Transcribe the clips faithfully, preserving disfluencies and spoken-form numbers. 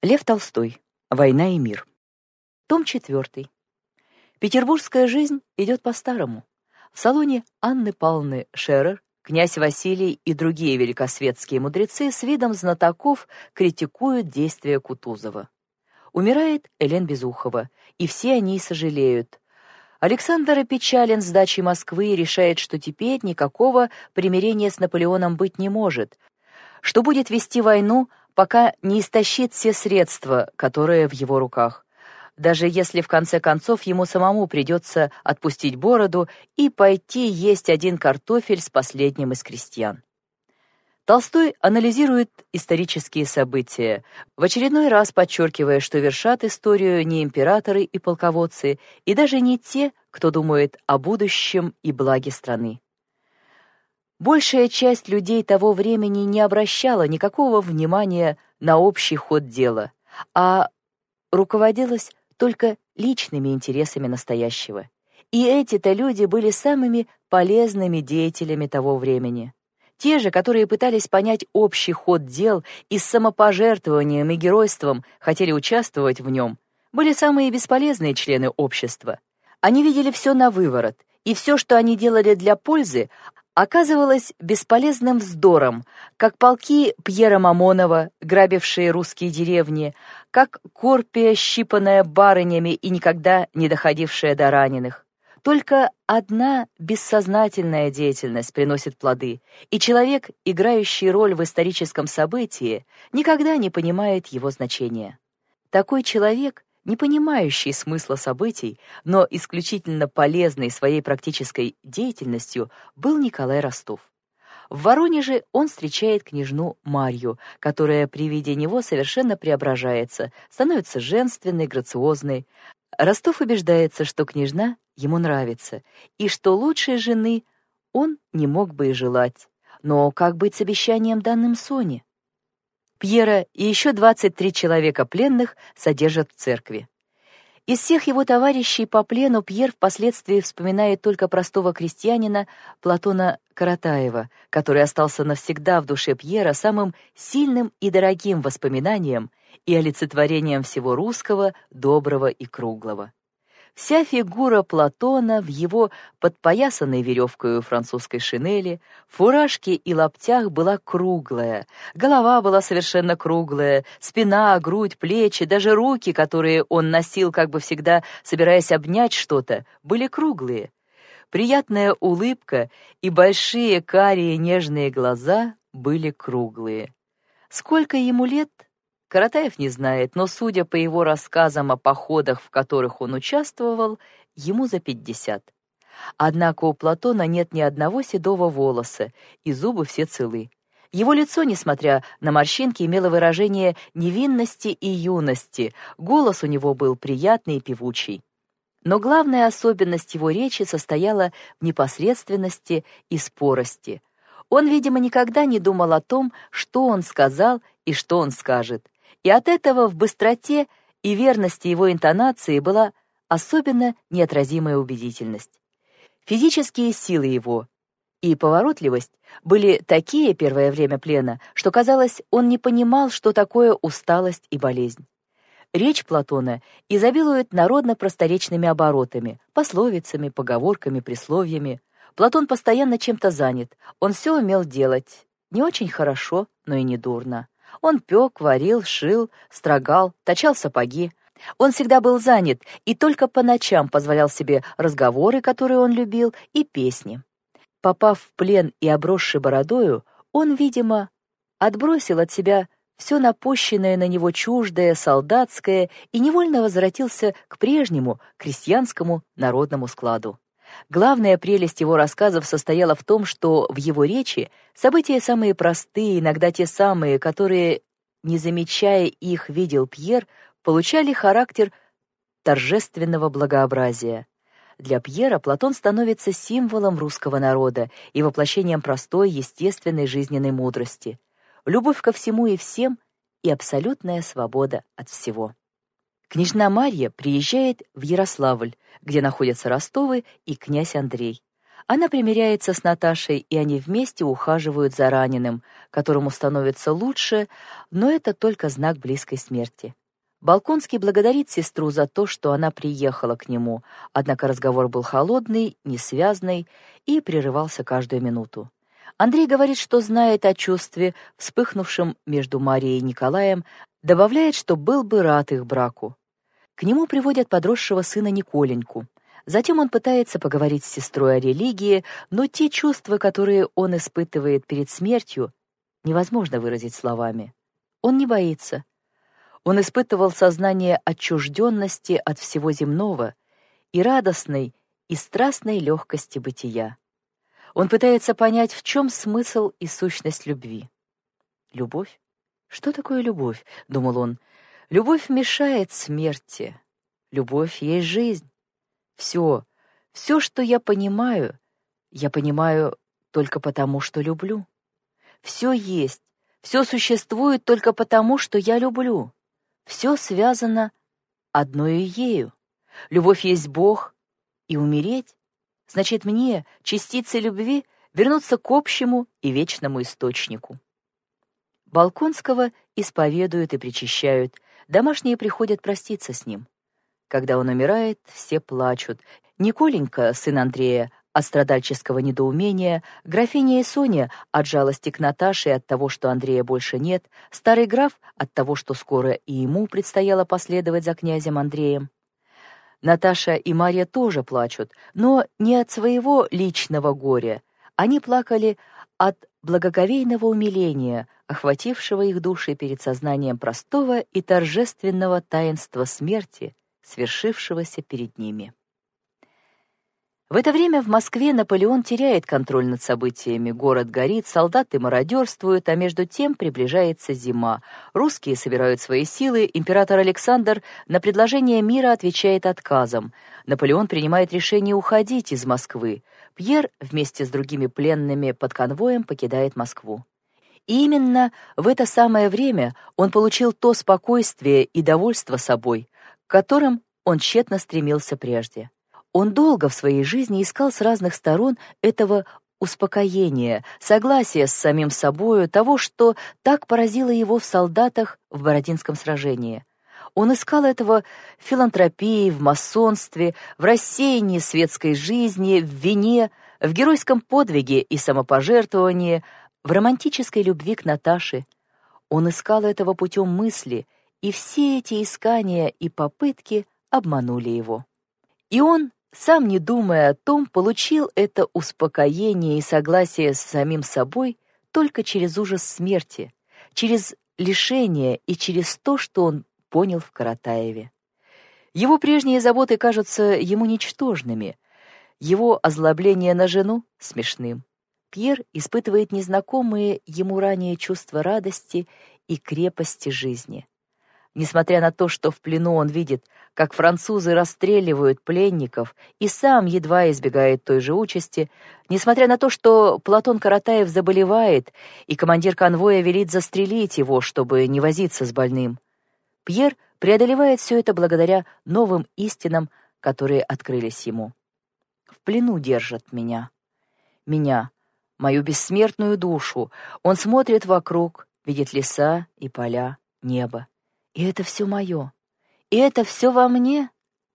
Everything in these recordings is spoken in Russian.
Лев Толстой. Война и мир. Том четвертый. Петербургская жизнь идет по-старому. В салоне Анны Павловны Шерер князь Василий и другие великосветские мудрецы с видом знатоков критикуют действия Кутузова. Умирает Элен Безухова, и все о ней сожалеют. Александр опечален сдачей Москвы и решает, что теперь никакого примирения с Наполеоном быть не может, что будет вести войну, пока не истощит все средства, которые в его руках, даже если в конце концов ему самому придется отпустить бороду и пойти есть один картофель с последним из крестьян. Толстой анализирует исторические события, в очередной раз подчеркивая, что вершат историю не императоры и полководцы, и даже не те, кто думает о будущем и благе страны. Большая часть людей того времени не обращала никакого внимания на общий ход дела, а руководилась только личными интересами настоящего. И эти-то люди были самыми полезными деятелями того времени. Те же, которые пытались понять общий ход дел и с самопожертвованием и геройством хотели участвовать в нем, были самые бесполезные члены общества. Они видели все на выворот, и все, что они делали для пользы, оказывалось бесполезным вздором, как полки Пьера Мамонова, грабившие русские деревни, как корпия, щипанная барынями и никогда не доходившая до раненых. Только одна бессознательная деятельность приносит плоды, и человек, играющий роль в историческом событии, никогда не понимает его значения. Такой человек, не понимающий смысла событий, но исключительно полезный своей практической деятельностью, был Николай Ростов. В Воронеже он встречает княжну Марью, которая при виде него совершенно преображается, становится женственной, грациозной. Ростов убеждается, что княжна ему нравится, и что лучшей жены он не мог бы и желать. Но как быть с обещанием, данным Соне? Пьера и еще двадцать три человека пленных содержат в церкви. Из всех его товарищей по плену Пьер впоследствии вспоминает только простого крестьянина Платона Каратаева, который остался навсегда в душе Пьера самым сильным и дорогим воспоминанием и олицетворением всего русского, доброго и круглого. Вся фигура Платона в его подпоясанной веревкою французской шинели, фуражке и лаптях была круглая, голова была совершенно круглая, спина, грудь, плечи, даже руки, которые он носил, как бы всегда собираясь обнять что-то, были круглые. Приятная улыбка и большие карие нежные глаза были круглые. Сколько ему лет? Каратаев не знает, но, судя по его рассказам о походах, в которых он участвовал, ему за пятьдесят. Однако у Платона нет ни одного седого волоса, и зубы все целы. Его лицо, несмотря на морщинки, имело выражение невинности и юности, голос у него был приятный и певучий. Но главная особенность его речи состояла в непосредственности и спорости. Он, видимо, никогда не думал о том, что он сказал и что он скажет. И от этого в быстроте и верности его интонации была особенно неотразимая убедительность. Физические силы его и поворотливость были такие первое время плена, что, казалось, он не понимал, что такое усталость и болезнь. Речь Платона изобилует народно-просторечными оборотами, пословицами, поговорками, присловиями. Платон постоянно чем-то занят, он все умел делать, не очень хорошо, но и не дурно. Он пек, варил, шил, строгал, точал сапоги. Он всегда был занят и только по ночам позволял себе разговоры, которые он любил, и песни. Попав в плен и обросший бородою, он, видимо, отбросил от себя все напущенное на него чуждое, солдатское и невольно возвратился к прежнему крестьянскому народному складу. Главная прелесть его рассказов состояла в том, что в его речи события самые простые, иногда те самые, которые, не замечая их, видел Пьер, получали характер торжественного благообразия. Для Пьера Платон становится символом русского народа и воплощением простой, естественной жизненной мудрости. Любовь ко всему и всем и абсолютная свобода от всего. Княжна Марья приезжает в Ярославль, где находятся Ростовы и князь Андрей. Она примиряется с Наташей, и они вместе ухаживают за раненым, которому становится лучше, но это только знак близкой смерти. Болконский благодарит сестру за то, что она приехала к нему, однако разговор был холодный, несвязный и прерывался каждую минуту. Андрей говорит, что знает о чувстве, вспыхнувшем между Марией и Николаем, добавляет, что был бы рад их браку. К нему приводят подросшего сына Николеньку. Затем он пытается поговорить с сестрой о религии, но те чувства, которые он испытывает перед смертью, невозможно выразить словами. Он не боится. Он испытывал сознание отчужденности от всего земного и радостной и страстной легкости бытия. Он пытается понять, в чем смысл и сущность любви. Любовь? Что такое любовь? Думал он. Любовь мешает смерти. Любовь есть жизнь. Все, все, что я понимаю, я понимаю только потому, что люблю. Все есть, все существует только потому, что я люблю. Все связано одною ею. Любовь есть Бог, и умереть значит мне, частице любви, вернуться к общему и вечному источнику. Болконского исповедуют и причащают, домашние приходят проститься с ним. Когда он умирает, все плачут. Николенька, сын Андрея, от страдальческого недоумения, графиня и Соня от жалости к Наташе и от того, что Андрея больше нет, старый граф от того, что скоро и ему предстояло последовать за князем Андреем. Наташа и Марья тоже плачут, но не от своего личного горя. Они плакали от благоговейного умиления, охватившего их души перед сознанием простого и торжественного таинства смерти, свершившегося перед ними. В это время в Москве Наполеон теряет контроль над событиями. Город горит, солдаты мародерствуют, а между тем приближается зима. Русские собирают свои силы, император Александр на предложение мира отвечает отказом. Наполеон принимает решение уходить из Москвы. Пьер вместе с другими пленными под конвоем покидает Москву. И именно в это самое время он получил то спокойствие и довольство собой, к которым он тщетно стремился прежде. Он долго в своей жизни искал с разных сторон этого успокоения, согласия с самим собою, того, что так поразило его в солдатах в Бородинском сражении. Он искал этого в филантропии, в масонстве, в рассеянии светской жизни, в вине, в геройском подвиге и самопожертвовании, в романтической любви к Наташе. Он искал этого путем мысли, и все эти искания и попытки обманули его. И он, сам не думая о том, получил это успокоение и согласие с самим собой только через ужас смерти, через лишение и через то, что он понял в Каратаеве. Его прежние заботы кажутся ему ничтожными, его озлобление на жену — смешным. Пьер испытывает незнакомые ему ранее чувства радости и крепости жизни. Несмотря на то, что в плену он видит, как французы расстреливают пленников, и сам едва избегает той же участи, несмотря на то, что Платон Каратаев заболевает, и командир конвоя велит застрелить его, чтобы не возиться с больным, Пьер преодолевает все это благодаря новым истинам, которые открылись ему. В плену держат меня. Меня, мою бессмертную душу. Он смотрит вокруг, видит леса и поля, небо. И это все мое. И это все во мне.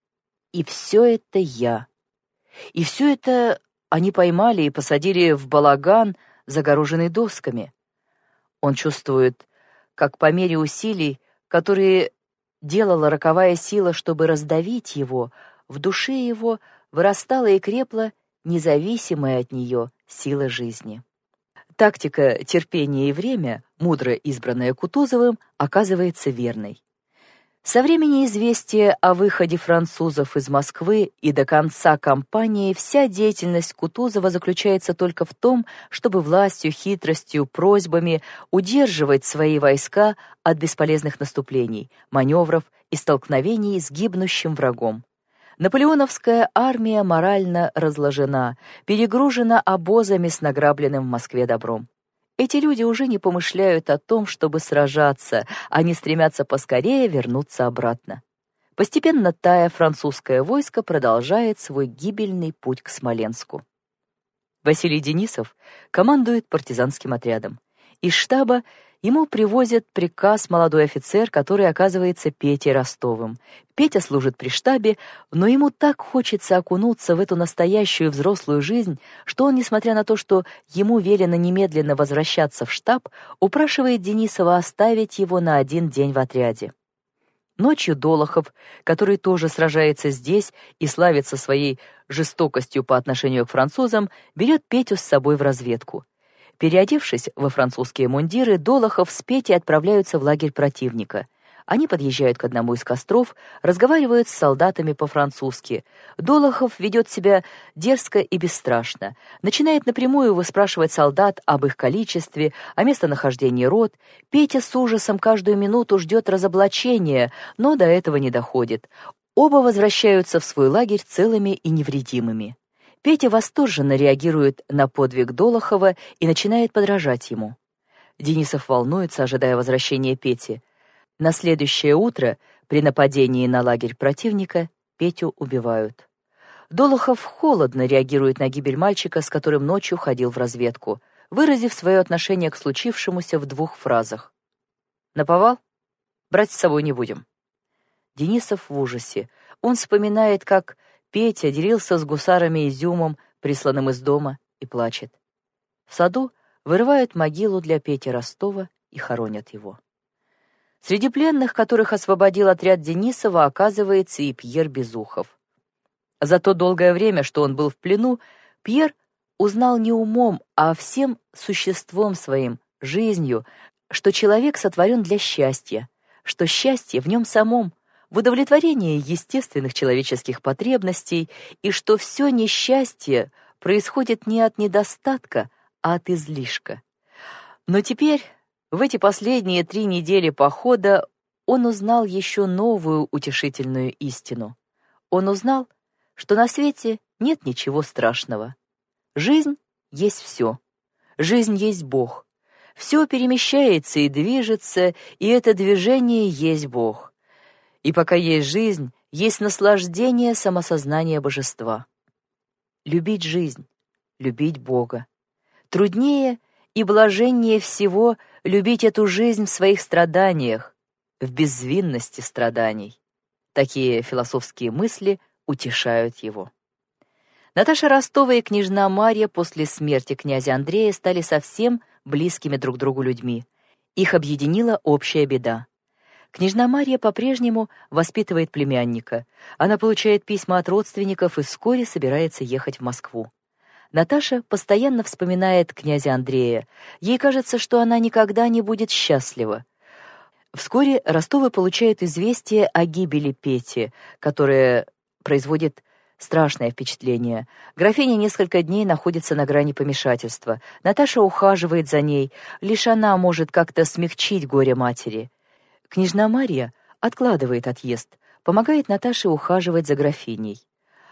И все это я. И все это они поймали и посадили в балаган, загороженный досками. Он чувствует, как по мере усилий, которые делала роковая сила, чтобы раздавить его, в душе его вырастала и крепла независимая от нее сила жизни. Тактика терпения и время, мудро избранная Кутузовым, оказывается верной. Со времени известия о выходе французов из Москвы и до конца кампании вся деятельность Кутузова заключается только в том, чтобы властью, хитростью, просьбами удерживать свои войска от бесполезных наступлений, маневров и столкновений с гибнущим врагом. Наполеоновская армия морально разложена, перегружена обозами с награбленным в Москве добром. Эти люди уже не помышляют о том, чтобы сражаться, они стремятся поскорее вернуться обратно. Постепенно тая французское войско продолжает свой гибельный путь к Смоленску. Василий Денисов командует партизанским отрядом. Из штаба ему привозят приказ молодой офицер, который оказывается Петей Ростовым. Петя служит при штабе, но ему так хочется окунуться в эту настоящую взрослую жизнь, что он, несмотря на то, что ему велено немедленно возвращаться в штаб, упрашивает Денисова оставить его на один день в отряде. Ночью Долохов, который тоже сражается здесь и славится своей жестокостью по отношению к французам, берет Петю с собой в разведку. Переодевшись во французские мундиры, Долохов с Петей отправляются в лагерь противника. Они подъезжают к одному из костров, разговаривают с солдатами по-французски. Долохов ведет себя дерзко и бесстрашно. Начинает напрямую выспрашивать солдат об их количестве, о местонахождении рот. Петя с ужасом каждую минуту ждет разоблачения, но до этого не доходит. Оба возвращаются в свой лагерь целыми и невредимыми. Петя восторженно реагирует на подвиг Долохова и начинает подражать ему. Денисов волнуется, ожидая возвращения Пети. На следующее утро при нападении на лагерь противника Петю убивают. Долохов холодно реагирует на гибель мальчика, с которым ночью ходил в разведку, выразив свое отношение к случившемуся в двух фразах. «Наповал? Брать с собой не будем». Денисов в ужасе. Он вспоминает, как Петя делился с гусарами изюмом, присланным из дома, и плачет. В саду вырывают могилу для Пети Ростова и хоронят его. Среди пленных, которых освободил отряд Денисова, оказывается и Пьер Безухов. За то долгое время, что он был в плену, Пьер узнал не умом, а всем существом своим, жизнью, что человек сотворен для счастья, что счастье в нем самом, в удовлетворении естественных человеческих потребностей, и что все несчастье происходит не от недостатка, а от излишка. Но теперь, в эти последние три недели похода, он узнал еще новую утешительную истину. Он узнал, что на свете нет ничего страшного. Жизнь есть все. Жизнь есть Бог. Все перемещается и движется, и это движение есть Бог. И пока есть жизнь, есть наслаждение самосознания божества. Любить жизнь, любить Бога. Труднее и блаженнее всего любить эту жизнь в своих страданиях, в безвинности страданий. Такие философские мысли утешают его. Наташа Ростова и княжна Марья после смерти князя Андрея стали совсем близкими друг другу людьми. Их объединила общая беда. Княжна Марья по-прежнему воспитывает племянника. Она получает письма от родственников и вскоре собирается ехать в Москву. Наташа постоянно вспоминает князя Андрея. Ей кажется, что она никогда не будет счастлива. Вскоре Ростовы получают известие о гибели Пети, которое производит страшное впечатление. Графиня несколько дней находится на грани помешательства. Наташа ухаживает за ней. Лишь она может как-то смягчить горе матери. Княжна Марья откладывает отъезд, помогает Наташе ухаживать за графиней.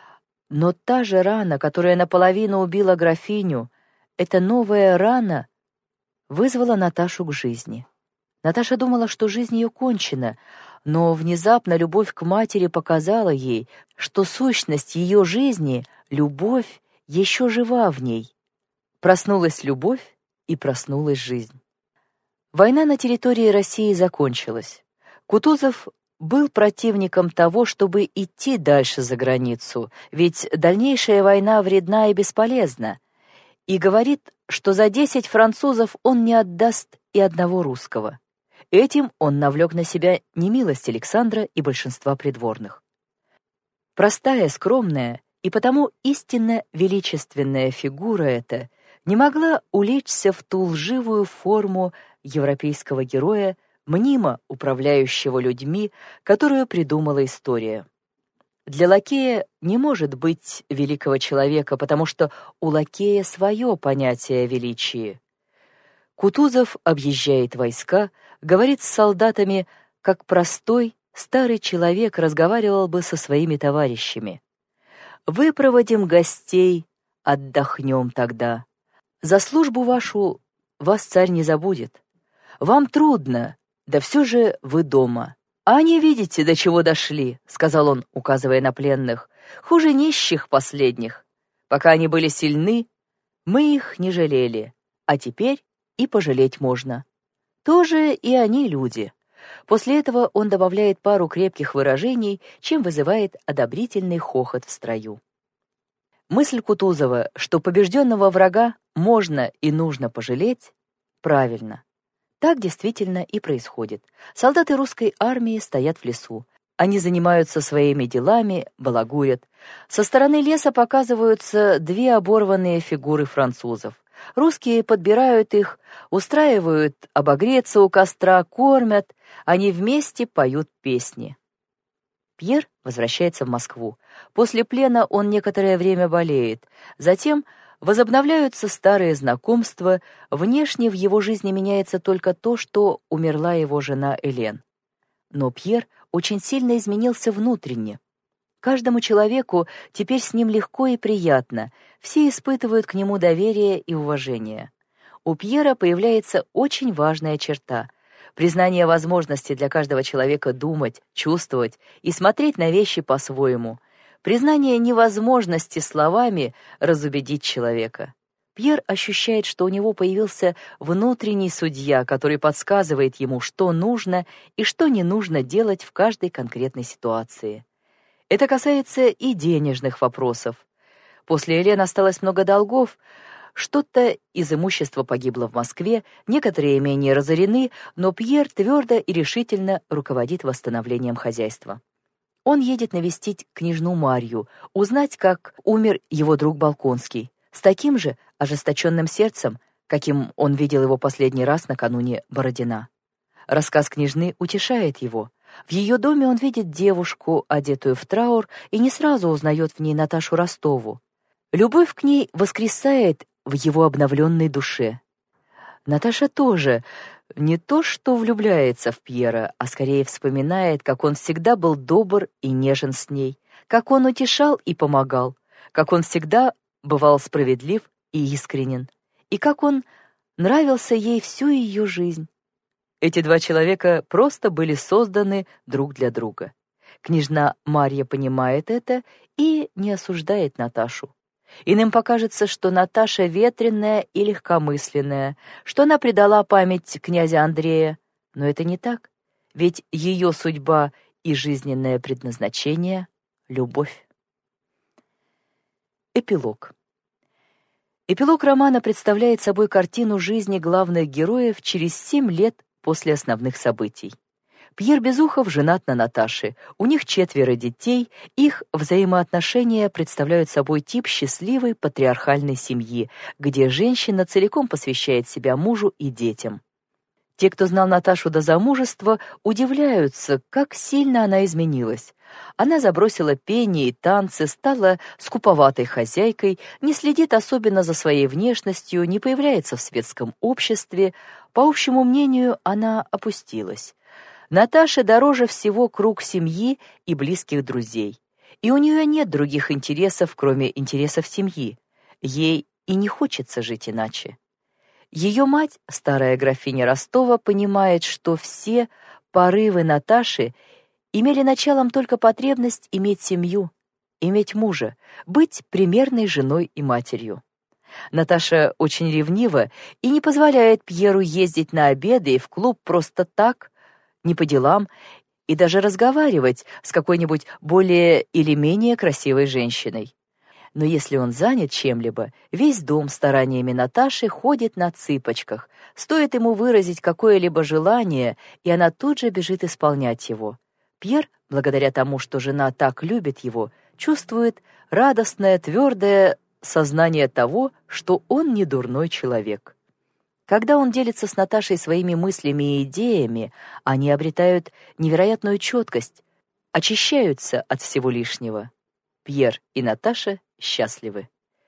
Но та же рана, которая наполовину убила графиню, эта новая рана вызвала Наташу к жизни. Наташа думала, что жизнь ее кончена, но внезапно любовь к матери показала ей, что сущность ее жизни, любовь, еще жива в ней. Проснулась любовь, и проснулась жизнь. Война на территории России закончилась. Кутузов был противником того, чтобы идти дальше за границу, ведь дальнейшая война вредна и бесполезна, и говорит, что за десять французов он не отдаст и одного русского. Этим он навлек на себя немилость Александра и большинства придворных. Простая, скромная и потому истинно величественная фигура эта не могла улечься в ту лживую форму европейского героя, мнимо управляющего людьми, которую придумала история. Для лакея не может быть великого человека, потому что у лакея свое понятие о величии. Кутузов объезжает войска, говорит с солдатами, как простой старый человек разговаривал бы со своими товарищами. «Выпроводим гостей, отдохнем тогда. За службу вашу вас царь не забудет. Вам трудно, да все же вы дома. А не видите, до чего дошли», — сказал он, указывая на пленных, — «хуже нищих последних. Пока они были сильны, Мы их не жалели, а теперь и пожалеть можно. Тоже и они люди. После этого он добавляет пару крепких выражений, чем вызывает одобрительный хохот в строю. Мысль Кутузова, что побежденного врага можно и нужно пожалеть, правильно. Так действительно и происходит. Солдаты русской армии стоят в лесу. Они занимаются своими делами, балагурят. Со стороны леса показываются две оборванные фигуры французов. Русские подбирают их, устраивают обогреться у костра, кормят. Они вместе поют песни. Пьер возвращается в Москву. После плена он некоторое время болеет. Затем возобновляются старые знакомства. Внешне в его жизни меняется только то, что умерла его жена Элен. Но Пьер очень сильно изменился внутренне. Каждому человеку теперь с ним легко и приятно. Все испытывают к нему доверие и уважение. У Пьера появляется очень важная черта — признание возможности для каждого человека думать, чувствовать и смотреть на вещи по-своему. Признание невозможности словами разубедить человека. Пьер ощущает, что у него появился внутренний судья, который подсказывает ему, что нужно и что не нужно делать в каждой конкретной ситуации. Это касается и денежных вопросов. После Элен осталось много долгов, что-то из имущества погибло в Москве, некоторые имения разорены, но Пьер твердо и решительно руководит восстановлением хозяйства. Он едет навестить княжну Марью, узнать, как умер его друг Болконский, с таким же ожесточенным сердцем, каким он видел его последний раз накануне Бородина. Рассказ княжны утешает его. В ее доме он видит девушку, одетую в траур, и не сразу узнает в ней Наташу Ростову. Любовь к ней воскресает в его обновленной душе. Наташа тоже не то что влюбляется в Пьера, а скорее вспоминает, как он всегда был добр и нежен с ней, как он утешал и помогал, как он всегда бывал справедлив и искренен, и как он нравился ей всю ее жизнь. Эти два человека просто были созданы друг для друга. Княжна Марья понимает это и не осуждает Наташу. Иным покажется, что Наташа ветреная и легкомысленная, что она предала память князя Андрея, но это не так, ведь ее судьба и жизненное предназначение — любовь. Эпилог. Эпилог романа представляет собой картину жизни главных героев через семь лет после основных событий. Пьер Безухов женат на Наташе, у них четверо детей, их взаимоотношения представляют собой тип счастливой патриархальной семьи, где женщина целиком посвящает себя мужу и детям. Те, кто знал Наташу до замужества, удивляются, как сильно она изменилась. Она забросила пение и танцы, стала скуповатой хозяйкой, не следит особенно за своей внешностью, не появляется в светском обществе. По общему мнению, она опустилась. Наташе дороже всего круг семьи и близких друзей. И у нее нет других интересов, кроме интересов семьи. Ей и не хочется жить иначе. Ее мать, старая графиня Ростова, понимает, что все порывы Наташи имели началом только потребность иметь семью, иметь мужа, быть примерной женой и матерью. Наташа очень ревнива и не позволяет Пьеру ездить на обеды и в клуб просто так, не по делам, и даже разговаривать с какой-нибудь более или менее красивой женщиной. Но если он занят чем-либо, весь дом стараниями Наташи ходит на цыпочках. Стоит ему выразить какое-либо желание, и она тут же бежит исполнять его. Пьер, благодаря тому, что жена так любит его, чувствует радостное, твердое сознание того, что он не дурной человек. Когда он делится с Наташей своими мыслями и идеями, они обретают невероятную четкость, очищаются от всего лишнего. Пьер и Наташа счастливы.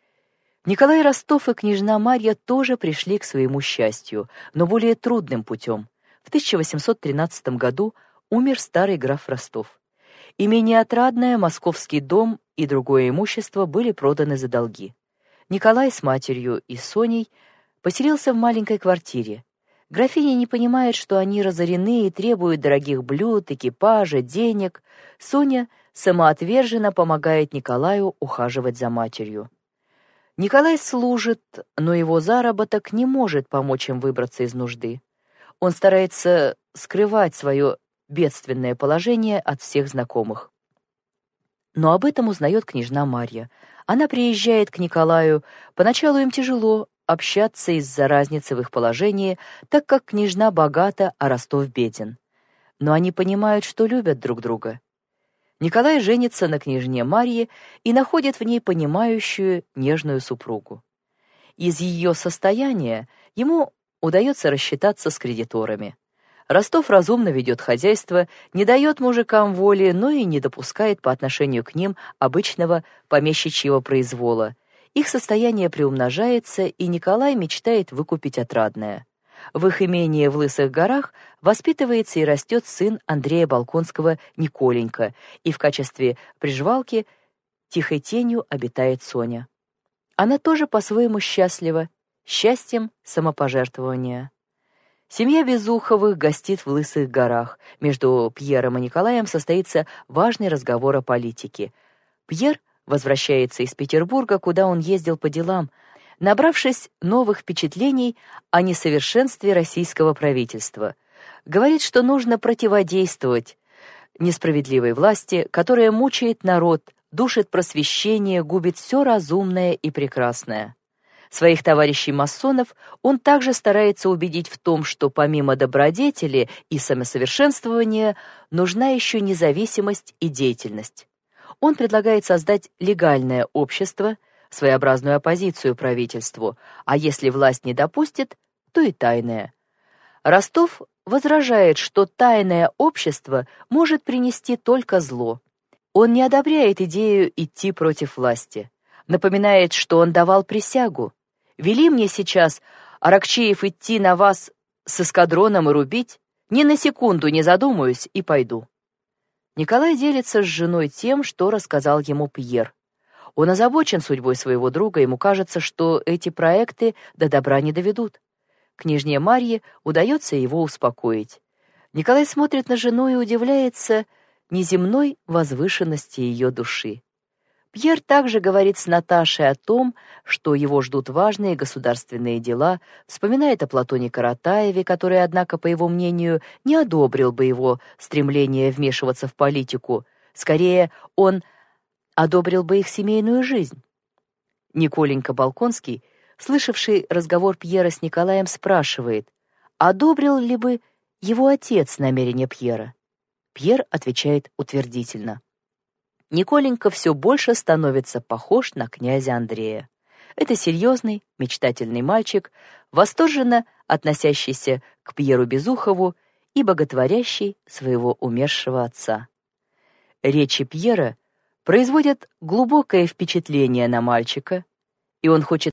Николай Ростов и княжна Марья тоже пришли к своему счастью, но более трудным путем. В тысяча восемьсот тринадцатом году умер старый граф Ростов. Имение Отрадное, московский дом и другое имущество были проданы за долги. Николай с матерью и Соней поселился в маленькой квартире. Графиня не понимает, что они разорены и требуют дорогих блюд, экипажа, денег. Соня самоотверженно помогает Николаю ухаживать за матерью. Николай служит, но его заработок не может помочь им выбраться из нужды. Он старается скрывать свое бедственное положение от всех знакомых. Но об этом узнает княжна Марья. Она приезжает к Николаю. Поначалу им тяжело общаться из-за разницы в их положении, так как княжна богата, а Ростов беден. Но они понимают, что любят друг друга. Николай женится на княжне Марье и находит в ней понимающую, нежную супругу. Из ее состояния ему удается рассчитаться с кредиторами. Ростов разумно ведет хозяйство, не дает мужикам воли, но и не допускает по отношению к ним обычного помещичьего произвола. Их состояние приумножается, и Николай мечтает выкупить отрадное. В их имении в Лысых горах воспитывается и растет сын Андрея Болконского Николенька, и в качестве приживалки тихой тенью обитает Соня. Она тоже по-своему счастлива, счастьем самопожертвования. Семья Безуховых гостит в Лысых горах. Между Пьером и Николаем состоится важный разговор о политике. Пьер возвращается из Петербурга, куда он ездил по делам, набравшись новых впечатлений о несовершенстве российского правительства. Говорит, что нужно противодействовать несправедливой власти, которая мучает народ, душит просвещение, губит все разумное и прекрасное. Своих товарищей-масонов он также старается убедить в том, что помимо добродетели и самосовершенствования нужна еще независимость и деятельность. Он предлагает создать легальное общество, своеобразную оппозицию правительству, а если власть не допустит, то и тайное. Ростов возражает, что тайное общество может принести только зло. Он не одобряет идею идти против власти. Напоминает, что он давал присягу. «Вели мне сейчас, Аракчеев, идти на вас с эскадроном и рубить? Ни на секунду не задумаюсь и пойду». Николай делится с женой тем, что рассказал ему Пьер. Он озабочен судьбой своего друга, ему кажется, что эти проекты до добра не доведут. Княжне Марье удается его успокоить. Николай смотрит на жену и удивляется неземной возвышенности ее души. Пьер также говорит с Наташей о том, что его ждут важные государственные дела, вспоминает о Платоне Каратаеве, который, однако, по его мнению, не одобрил бы его стремление вмешиваться в политику. Скорее, он одобрил бы их семейную жизнь. Николенька Болконский, слышавший разговор Пьера с Николаем, спрашивает, одобрил ли бы его отец намерения Пьера. Пьер отвечает утвердительно. Николенька все больше становится похож на князя Андрея. Это серьезный, мечтательный мальчик, восторженно относящийся к Пьеру Безухову и боготворящий своего умершего отца. Речи Пьера производят глубокое впечатление на мальчика, и он хочет